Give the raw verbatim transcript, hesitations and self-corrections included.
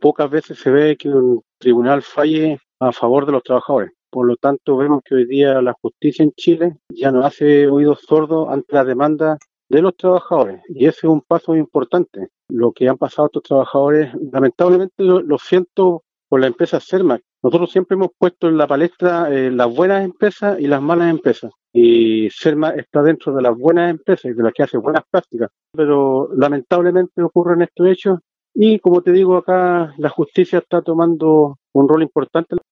pocas veces se ve que un tribunal falle a favor de los trabajadores. Por lo tanto, vemos que hoy día la justicia en Chile ya no hace oídos sordos ante la demanda de los trabajadores. Y ese es un paso importante. Lo que han pasado estos trabajadores, lamentablemente lo, lo siento por la empresa Cermac. Nosotros siempre hemos puesto en la palestra eh, las buenas empresas y las malas empresas. Y Cermac está dentro de las buenas empresas y de las que hace buenas prácticas. Pero lamentablemente ocurren estos hechos y como te digo acá, la justicia está tomando un rol importante.